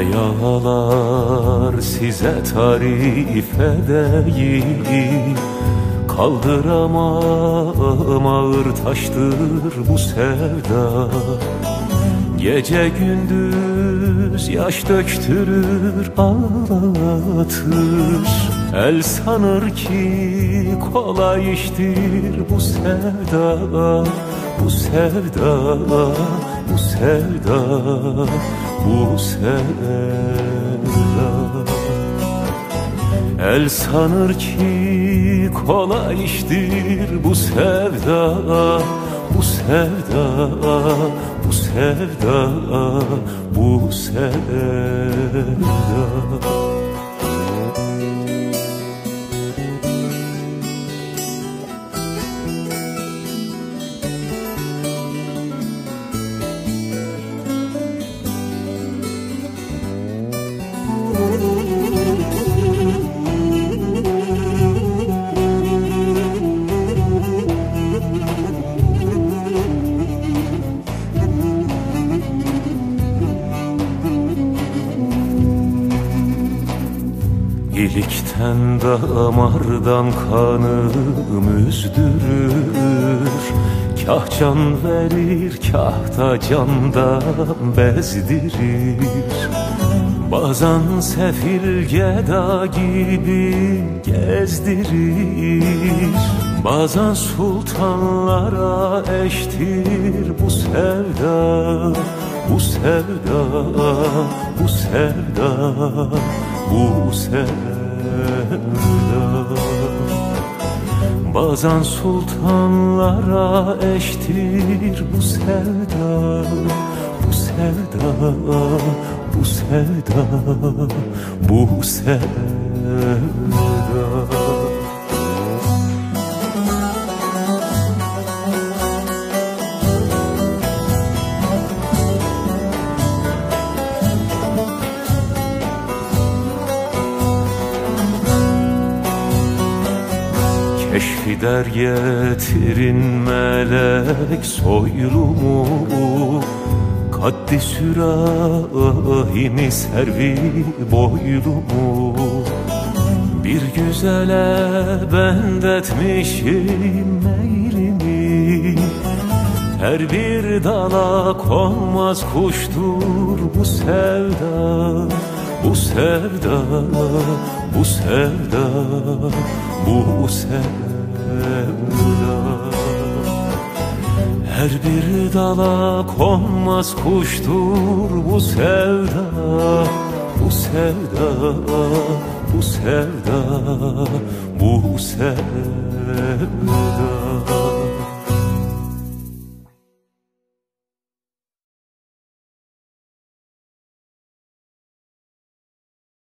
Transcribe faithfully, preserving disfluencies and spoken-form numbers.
yağlar size tarif edeyim, kaldıramam ağır taştır bu sevda. Gece gündüz yaş döktürür ağlatır, el sanır ki kolay iştir bu sevda. Bu sevda, bu sevda, bu sevda. El sanır ki kolay iştir bu sevda. Bu sevda, bu sevda, bu sevda. İlikten damardan kanım üzdürür, kah can verir, kah da candan bezdirir. Bazen sefil geda gibi gezdirir, bazen sultanlara eştir bu sevda. Bu sevda, bu sevda, bu sevda. Bazen sultanlara eştir bu sevda. Bu sevda, bu sevda, bu sevda. Keşfider getirin melek soylumu, kaddi sürahimi servi boylumu. Bir güzele bendetmişim meylimi, her bir dala konmaz kuştur bu sevda. Bu sevda, bu sevda, bu sevda. Her bir dala konmaz kuştur bu sevda. Bu sevda, bu sevda, bu sevda.